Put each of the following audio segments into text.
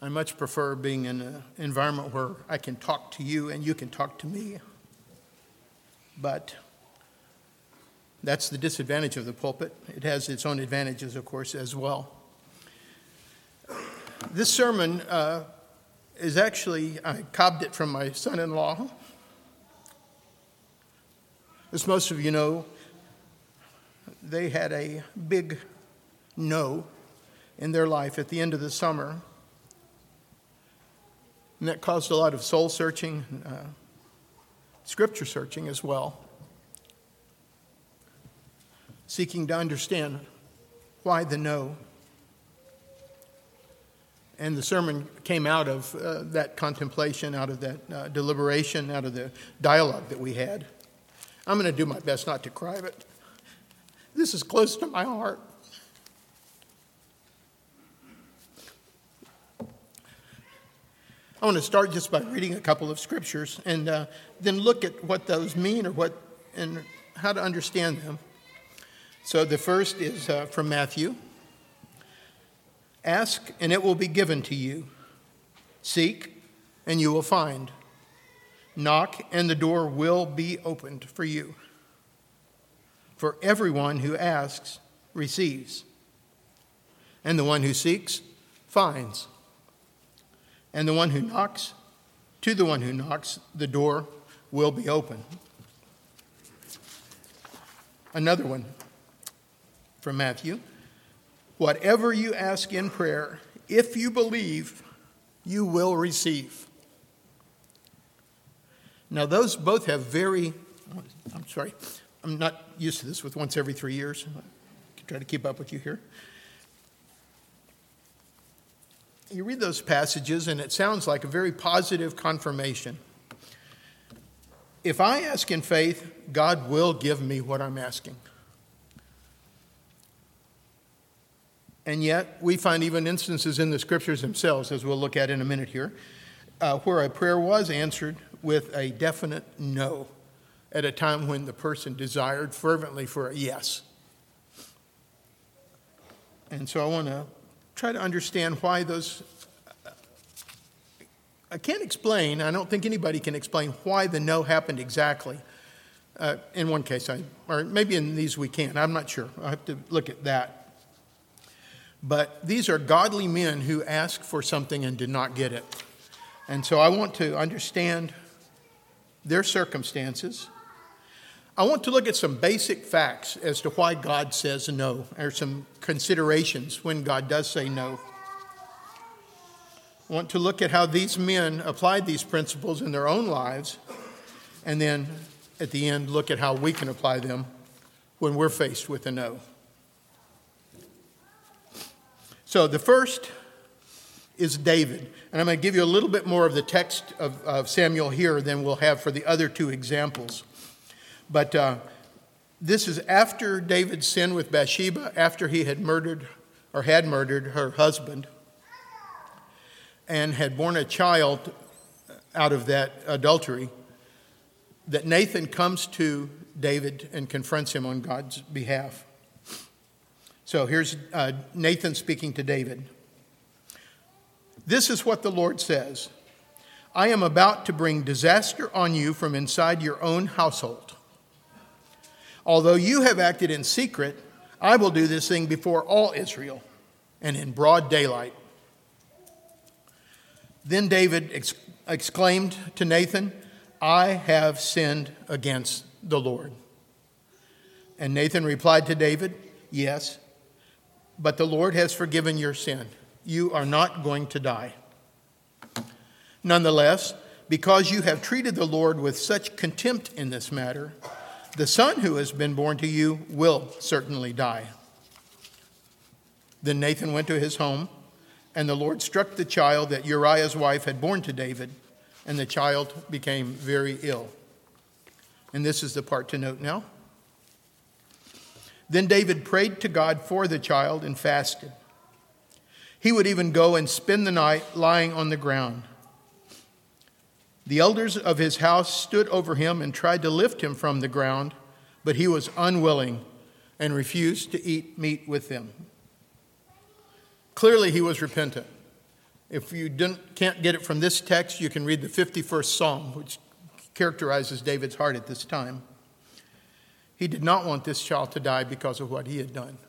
I much prefer being in an environment where I can talk to you and you can talk to me. But that's the disadvantage of the pulpit. It has its own advantages, of course, as well. This sermon is actually, I cobbed it from my son-in-law. As most of you know, they had a big no in their life at the end of the summer. And that caused a lot of soul searching, scripture searching as well. Seeking to understand why the no. And the sermon came out of that contemplation, out of that deliberation, out of the dialogue that we had. I'm going to do my best not to cry, but this is close to my heart. I want to start just by reading a couple of scriptures and then look at what those mean and how to understand them. So the first is from Matthew. Ask, and it will be given to you. Seek, and you will find. Knock, and the door will be opened for you. For everyone who asks receives, and the one who seeks finds. And the one who knocks, to the one who knocks, the door will be open. Another one from Matthew. Whatever you ask in prayer, if you believe, you will receive. Now those both have I'm not used to this with once every 3 years. I try to keep up with you here. You read those passages and it sounds like a very positive confirmation. If I ask in faith, God will give me what I'm asking. And yet, we find even instances in the scriptures themselves, as we'll look at in a minute here, where a prayer was answered with a definite no at a time when the person desired fervently for a yes. And so I want to try to understand why those... I can't explain, I don't think anybody can explain why the no happened exactly. In one case, or maybe in these we can, I'm not sure. I'll have to look at that. But these are godly men who asked for something and did not get it. And so I want to understand their circumstances. I want to look at some basic facts as to why God says no, or some considerations when God does say no. I want to look at how these men applied these principles in their own lives, and then at the end look at how we can apply them when we're faced with a no. So the first is David. And I'm going to give you a little bit more of the text of Samuel here than we'll have for the other two examples. But this is after David sinned with Bathsheba, after he had murdered her husband, and had borne a child out of that adultery, that Nathan comes to David and confronts him on God's behalf. So here's Nathan speaking to David. This is what the Lord says. I am about to bring disaster on you from inside your own household. Although you have acted in secret, I will do this thing before all Israel and in broad daylight. Then David exclaimed to Nathan, I have sinned against the Lord. And Nathan replied to David, yes, but the Lord has forgiven your sin. You are not going to die. Nonetheless, because you have treated the Lord with such contempt in this matter, the son who has been born to you will certainly die. Then Nathan went to his home, and the Lord struck the child that Uriah's wife had borne to David, and the child became very ill. And this is the part to note now. Then David prayed to God for the child and fasted. He would even go and spend the night lying on the ground. The elders of his house stood over him and tried to lift him from the ground, but he was unwilling and refused to eat meat with them. Clearly he was repentant. If you can't get it from this text, you can read the 51st Psalm, which characterizes David's heart at this time. He did not want this child to die because of what he had done.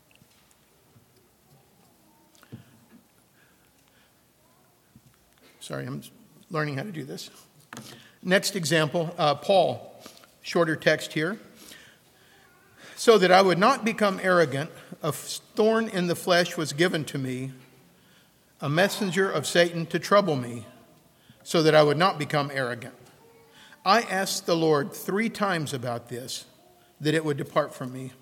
Sorry, I'm learning how to do this. Next example, Paul, shorter text here. So that I would not become arrogant, a thorn in the flesh was given to me, a messenger of Satan to trouble me, so that I would not become arrogant. I asked the Lord 3 times about this, that it would depart from me.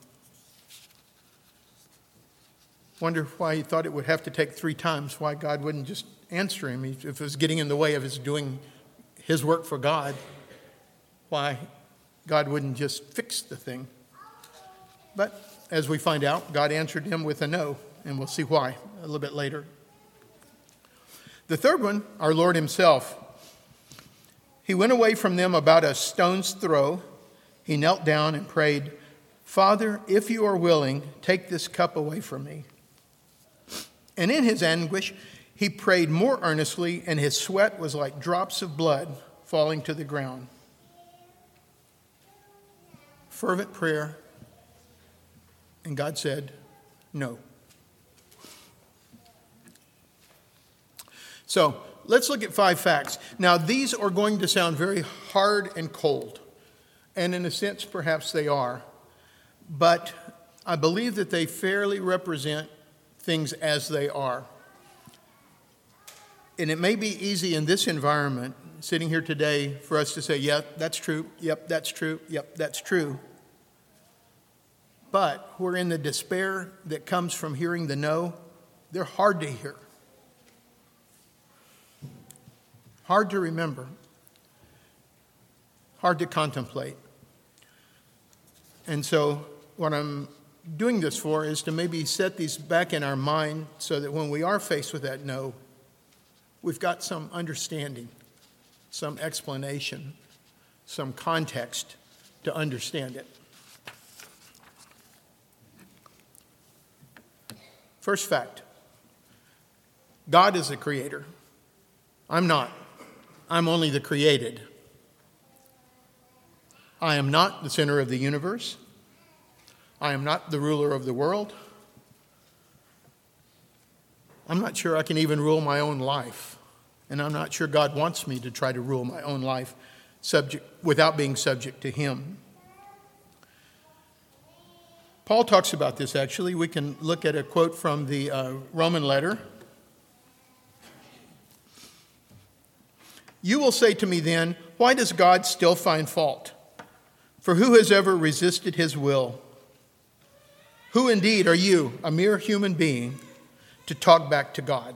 Wonder why he thought it would have to take 3 times, why God wouldn't just answer him if it was getting in the way of his doing his work for God, why God wouldn't just fix the thing. But as we find out, God answered him with a no, and we'll see why a little bit later. The third one, our Lord himself. He went away from them about a stone's throw. He knelt down and prayed, Father, if you are willing, take this cup away from me. And in his anguish, he prayed more earnestly, and his sweat was like drops of blood falling to the ground. Fervent prayer. And God said, no. So let's look at 5 facts. Now, these are going to sound very hard and cold. And in a sense, perhaps they are. But I believe that they fairly represent things as they are. And it may be easy in this environment, sitting here today, for us to say, yeah, that's true. Yep, that's true. Yep, that's true. But we're in the despair that comes from hearing the no. They're hard to hear. Hard to remember. Hard to contemplate. And so what I'm doing this for is to maybe set these back in our mind so that when we are faced with that no, we've got some understanding, some explanation, some context to understand it. First fact, God is the creator. I'm not. I'm only the created. I am not the center of the universe. I am not the ruler of the world. I'm not sure I can even rule my own life. And I'm not sure God wants me to try to rule my own life without being subject to him. Paul talks about this, actually. We can look at a quote from the Roman letter. You will say to me then, why does God still find fault? For who has ever resisted his will? Who indeed are you, a mere human being, to talk back to God?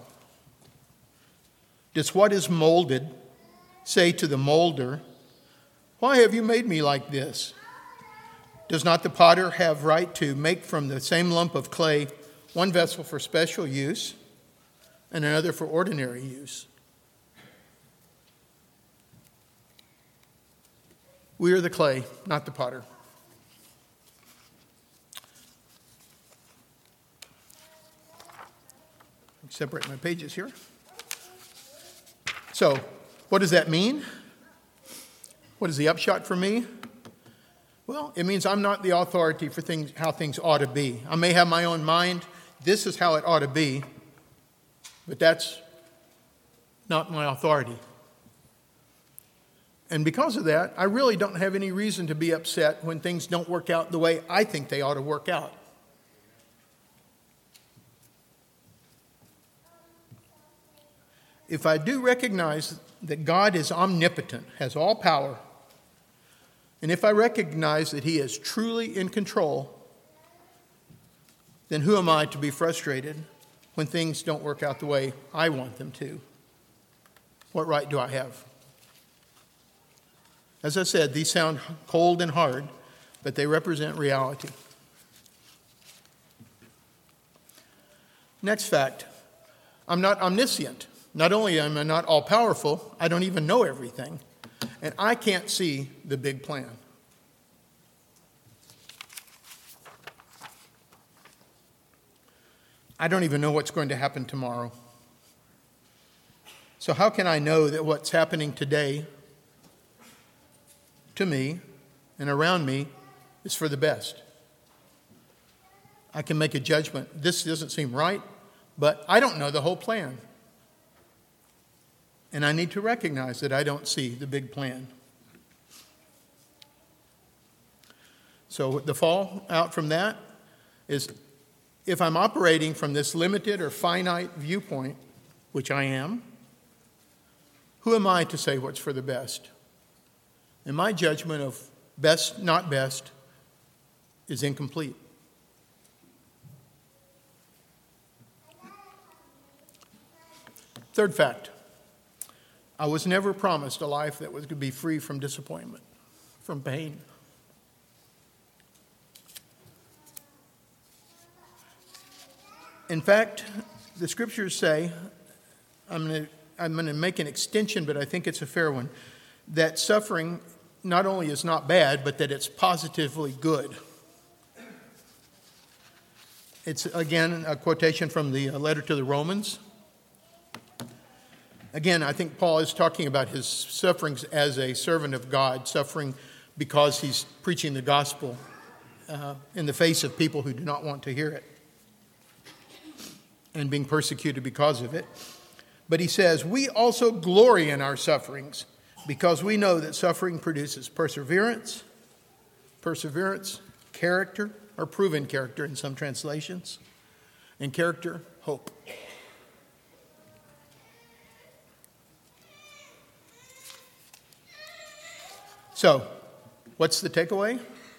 Does what is molded say to the molder, why have you made me like this? Does not the potter have right to make from the same lump of clay one vessel for special use and another for ordinary use? We are the clay, not the potter. Separate my pages here. So, what does that mean? What is the upshot for me? Well, it means I'm not the authority for how things ought to be. I may have my own mind. This is how it ought to be. But that's not my authority. And because of that, I really don't have any reason to be upset when things don't work out the way I think they ought to work out. If I do recognize that God is omnipotent, has all power, and if I recognize that he is truly in control, then who am I to be frustrated when things don't work out the way I want them to? What right do I have? As I said, these sound cold and hard, but they represent reality. Next fact, I'm not omniscient. Not only am I not all-powerful, I don't even know everything. And I can't see the big plan. I don't even know what's going to happen tomorrow. So how can I know that what's happening today to me and around me is for the best? I can make a judgment. This doesn't seem right, but I don't know the whole plan. And I need to recognize that I don't see the big plan. So the fallout from that is, if I'm operating from this limited or finite viewpoint, which I am, who am I to say what's for the best? And my judgment of best, not best, is incomplete. Third fact, I was never promised a life that was going to be free from disappointment, from pain. In fact, the scriptures say, I'm going to make an extension, but I think it's a fair one, that suffering not only is not bad, but that it's positively good. It's, again, a quotation from the letter to the Romans. Again, I think Paul is talking about his sufferings as a servant of God, suffering because he's preaching the gospel in the face of people who do not want to hear it, and being persecuted because of it. But he says, we also glory in our sufferings because we know that suffering produces perseverance, character, or proven character in some translations, and character, hope. So, what's the takeaway?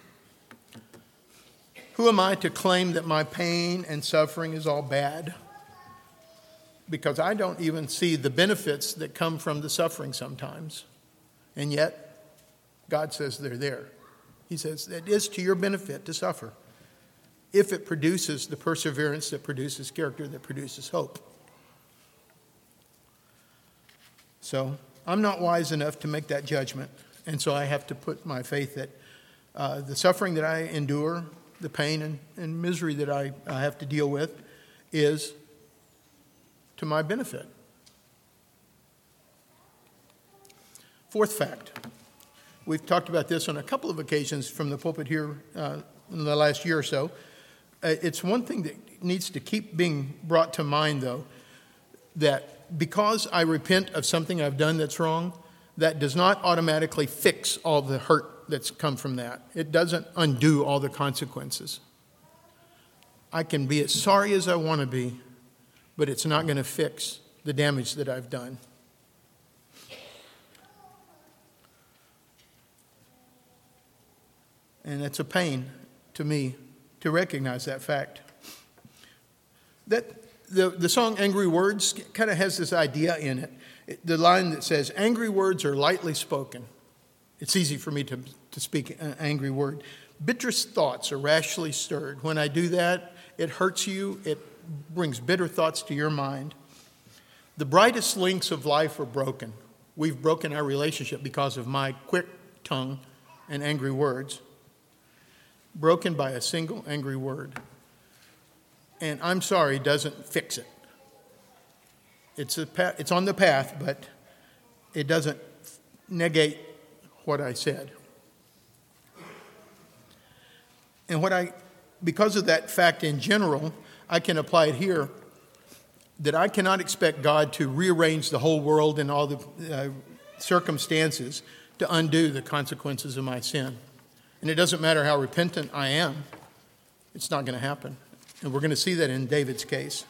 Who am I to claim that my pain and suffering is all bad? Because I don't even see the benefits that come from the suffering sometimes. And yet, God says they're there. He says it is to your benefit to suffer if it produces the perseverance that produces character, that produces hope. So, I'm not wise enough to make that judgment. And so I have to put my faith that the suffering that I endure, the pain and misery that I have to deal with, is to my benefit. Fourth fact. We've talked about this on a couple of occasions from the pulpit here in the last year or so. It's one thing that needs to keep being brought to mind, though, that because I repent of something I've done that's wrong, that does not automatically fix all the hurt that's come from that. It doesn't undo all the consequences. I can be as sorry as I want to be, but it's not going to fix the damage that I've done. And it's a pain to me to recognize that fact. That the song Angry Words kind of has this idea in it. The line that says, angry words are lightly spoken. It's easy for me to speak an angry word. Bitterest thoughts are rashly stirred. When I do that, it hurts you. It brings bitter thoughts to your mind. The brightest links of life are broken. We've broken our relationship because of my quick tongue and angry words. Broken by a single angry word. And I'm sorry doesn't fix it. It's on the path, but it doesn't negate what I said. And because of that fact in general, I can apply it here, that I cannot expect God to rearrange the whole world and all the circumstances to undo the consequences of my sin. And it doesn't matter how repentant I am, it's not going to happen. And we're going to see that in David's case.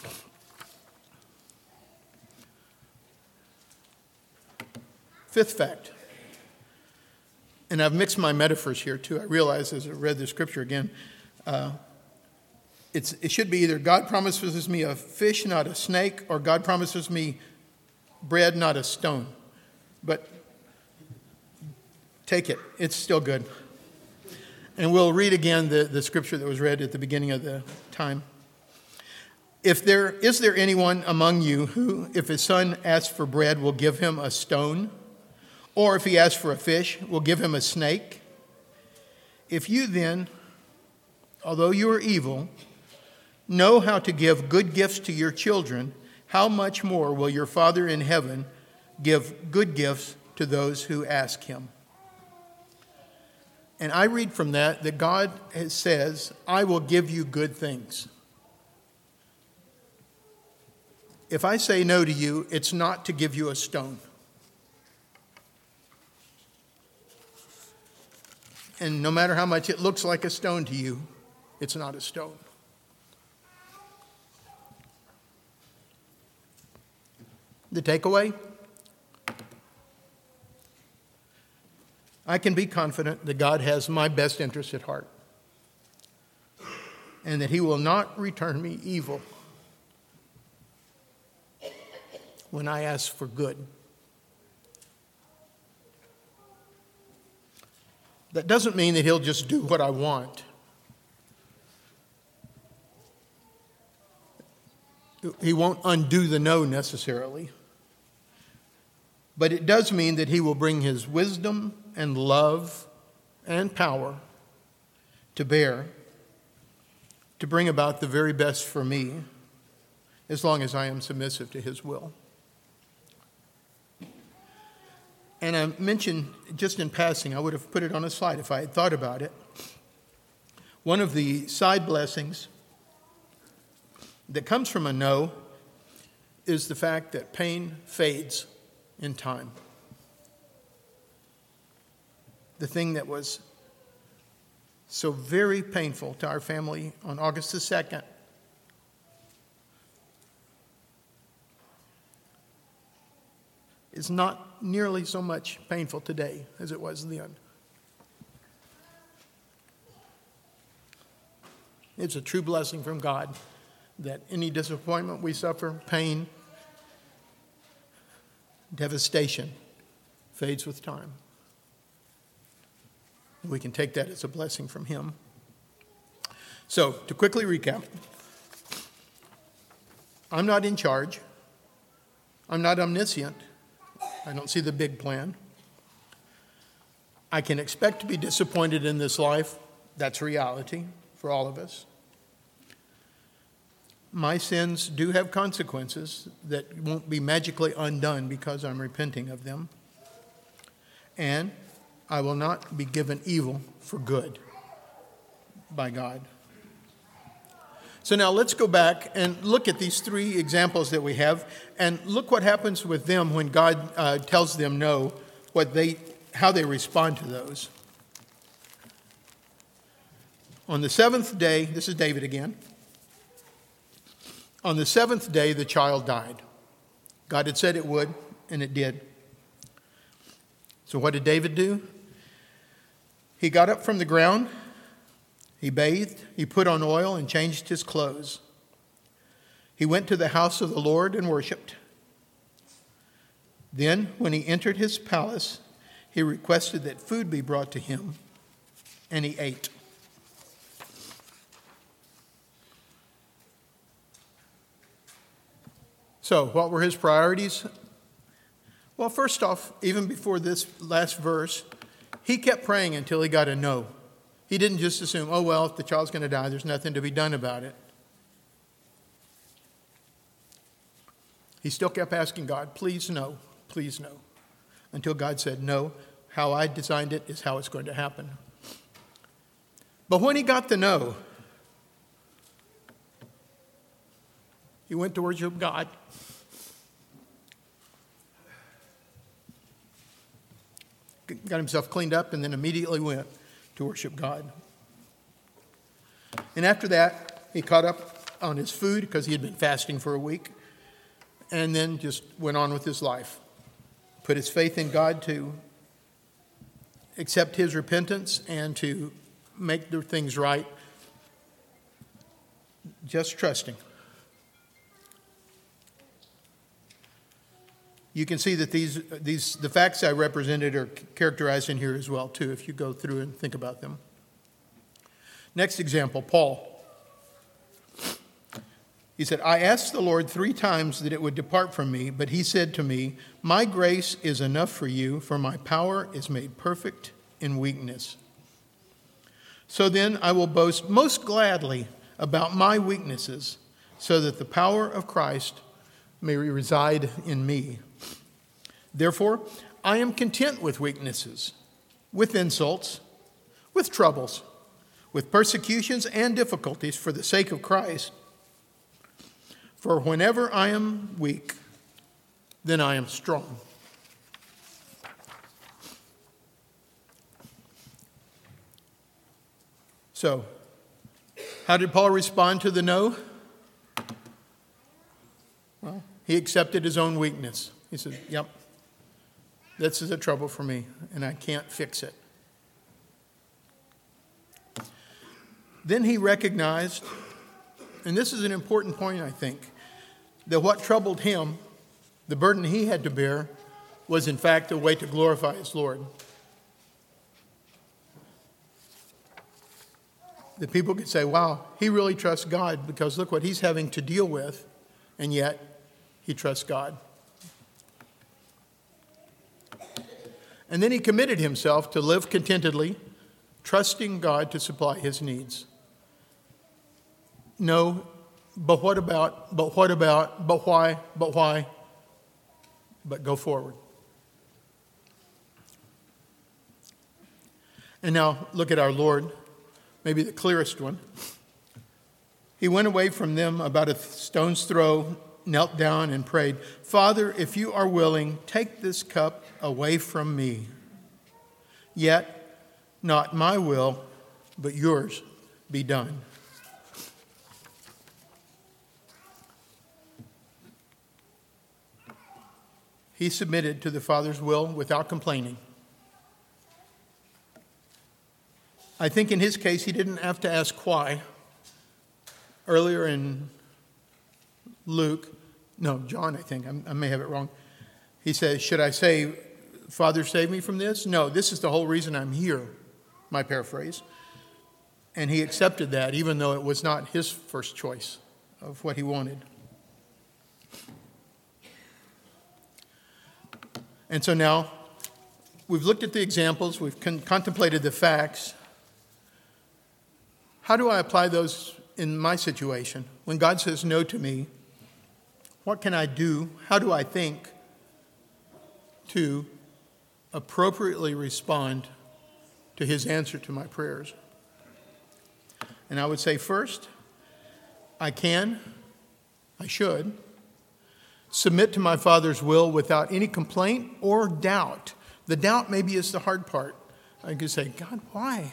Fifth fact, and I've mixed my metaphors here too. I realize as I read the scripture again, it should be either God promises me a fish, not a snake, or God promises me bread, not a stone. But take it. It's still good. And we'll read again the scripture that was read at the beginning of the time. Is there anyone among you who, if his son asks for bread, will give him a stone? Or if he asks for a fish, will give him a snake? If you then, although you are evil, know how to give good gifts to your children, how much more will your Father in heaven give good gifts to those who ask him? And I read from that God says, I will give you good things. If I say no to you, it's not to give you a stone. And no matter how much it looks like a stone to you, it's not a stone. The takeaway? I can be confident that God has my best interest at heart and that he will not return me evil when I ask for good. That doesn't mean that he'll just do what I want. He won't undo the no necessarily. But it does mean that he will bring his wisdom and love and power to bear to bring about the very best for me, as long as I am submissive to his will. And I mentioned just in passing, I would have put it on a slide if I had thought about it. One of the side blessings that comes from a no is the fact that pain fades in time. The thing that was so very painful to our family on August the 2nd is not nearly so much painful today as it was then. It's a true blessing from God that any disappointment we suffer, pain, devastation, fades with time. We can take that as a blessing from him. So, to quickly recap, I'm not in charge. I'm not omniscient. I don't see the big plan. I can expect to be disappointed in this life. That's reality for all of us. My sins do have consequences that won't be magically undone because I'm repenting of them. And I will not be given evil for good by God. So now let's go back and look at these three examples that we have and look what happens with them when God tells them no, how they respond to those. On the seventh day, this is David again. On the seventh day, the child died. God had said it would, and it did. So what did David do? He got up from the ground, he bathed, he put on oil and changed his clothes. He went to the house of the Lord and worshiped. Then, when he entered his palace, he requested that food be brought to him, and he ate. So, what were his priorities? Well, first off, even before this last verse, he kept praying until he got a no. He didn't just assume, oh, well, if the child's going to die, there's nothing to be done about it. He still kept asking God, please no, until God said, no, how I designed it is how it's going to happen. But when he got the no, he went to worship God. Got himself cleaned up and then immediately went to worship God. And after that, he caught up on his food because he had been fasting for a week and then just went on with his life. Put his faith in God to accept his repentance and to make the things right. Just trusting. You can see that the facts I represented are characterized in here as well, too, if you go through and think about them. Next example, Paul. He said, I asked the Lord 3 times that it would depart from me, but he said to me, my grace is enough for you, for my power is made perfect in weakness. So then I will boast most gladly about my weaknesses, so that the power of Christ may reside in me. Therefore, I am content with weaknesses, with insults, with troubles, with persecutions and difficulties for the sake of Christ. For whenever I am weak, then I am strong. So, how did Paul respond to the no? Well, he accepted his own weakness. He said, yep, this is a trouble for me, and I can't fix it. Then he recognized, and this is an important point, I think, that what troubled him, the burden he had to bear, was in fact a way to glorify his Lord. The people could say, wow, he really trusts God because look what he's having to deal with, and yet he trusts God. And then he committed himself to live contentedly, trusting God to supply his needs. No, but what about, but why, but go forward. And now look at our Lord, maybe the clearest one. He went away from them about a stone's throw, knelt down and prayed, Father, if you are willing, take this cup away from me. Yet not my will, but yours be done. He submitted to the Father's will without complaining. I think in his case, he didn't have to ask why. Earlier in John, I think, I may have it wrong. He says, should I say, Father, save me from this? No, this is the whole reason I'm here, my paraphrase. And he accepted that, even though it was not his first choice of what he wanted. And so now, we've looked at the examples, we've contemplated the facts. How do I apply those in my situation? When God says no to me, what can I do? How do I think to appropriately respond to his answer to my prayers? And I would say first, I should, submit to my Father's will without any complaint or doubt. The doubt maybe is the hard part. I could say, God, why?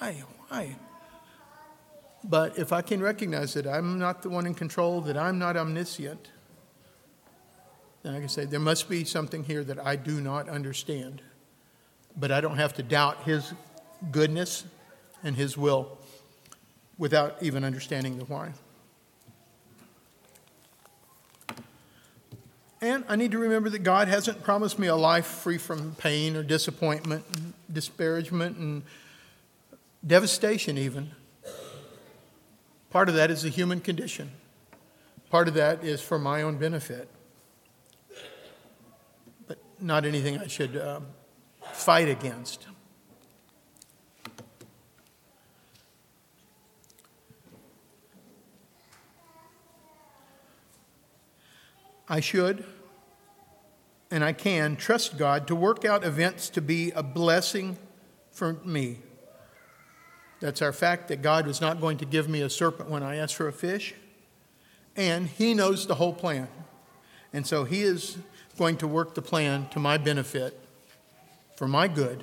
But if I can recognize that I'm not the one in control, that I'm not omniscient, then I can say there must be something here that I do not understand. But I don't have to doubt his goodness and his will without even understanding the why. And I need to remember that God hasn't promised me a life free from pain or disappointment, and disparagement, and devastation even. Part of that is the human condition. Part of that is for my own benefit. But not anything I should fight against. I should, and I can, trust God to work out events to be a blessing for me. That's our fact that God was not going to give me a serpent when I asked for a fish. And he knows the whole plan. And so he is going to work the plan to my benefit, for my good.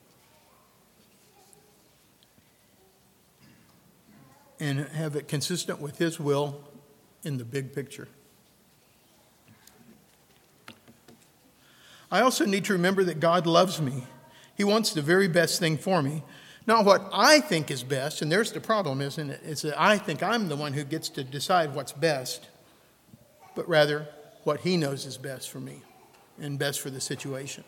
And have it consistent with his will in the big picture. I also need to remember that God loves me. He wants the very best thing for me. Not what I think is best, and there's the problem, isn't it? It's that I think I'm the one who gets to decide what's best, but rather what he knows is best for me and best for the situation.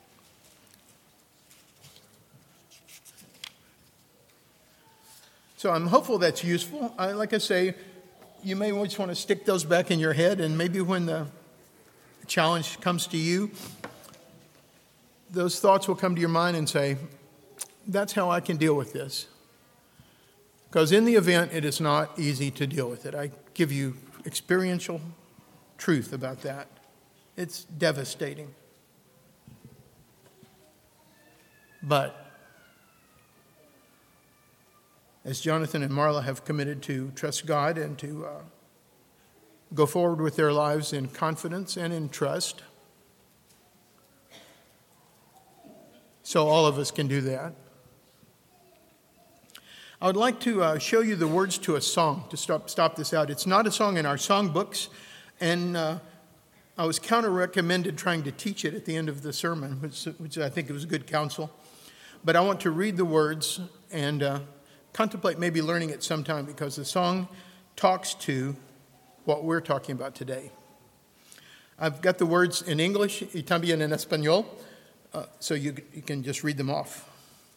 So I'm hopeful that's useful. Like I say, you may always want to stick those back in your head, and maybe when the challenge comes to you, those thoughts will come to your mind and say, that's how I can deal with this. Because in the event, it is not easy to deal with it. I give you experiential truth about that. It's devastating. But as Jonathan and Marla have committed to trust God and to go forward with their lives in confidence and in trust, so all of us can do that. I would like to show you the words to a song to stop this out. It's not a song in our songbooks, and I was counter-recommended trying to teach it at the end of the sermon, which I think it was good counsel. But I want to read the words and contemplate maybe learning it sometime, because the song talks to what we're talking about today. I've got the words in English, y también en español, so you can just read them off.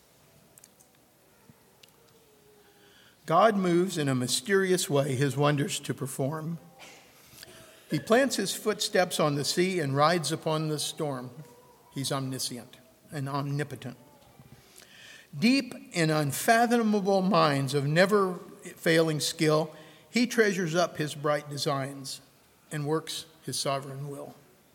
God moves in a mysterious way his wonders to perform. He plants his footsteps on the sea and rides upon the storm. He's omniscient and omnipotent. Deep in unfathomable minds of never-failing skill, he treasures up his bright designs and works his sovereign will.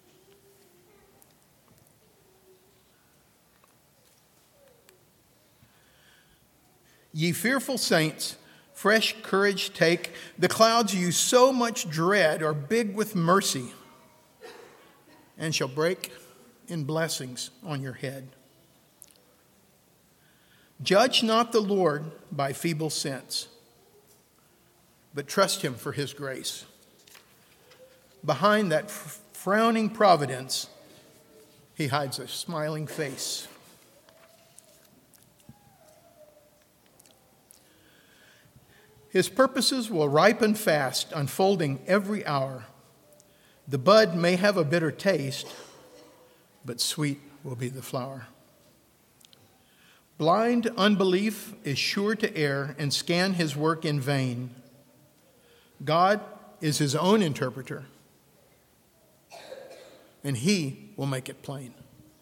Ye fearful saints, fresh courage take. The clouds you so much dread are big with mercy and shall break in blessings on your head. Judge not the Lord by feeble sense, but trust him for his grace. Behind that frowning providence, he hides a smiling face. His purposes will ripen fast, unfolding every hour. The bud may have a bitter taste, but sweet will be the flower. Blind unbelief is sure to err and scan his work in vain. God is his own interpreter, and he will make it plain.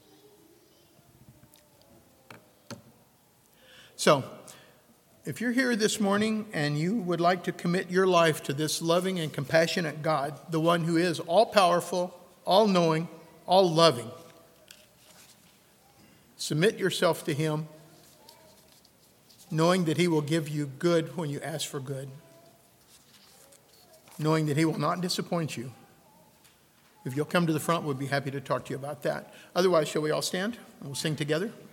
So, if you're here this morning and you would like to commit your life to this loving and compassionate God, the one who is all-powerful, all-knowing, all-loving, submit yourself to him, knowing that he will give you good when you ask for good, knowing that he will not disappoint you. If you'll come to the front, we'll be happy to talk to you about that. Otherwise, shall we all stand and we'll sing together?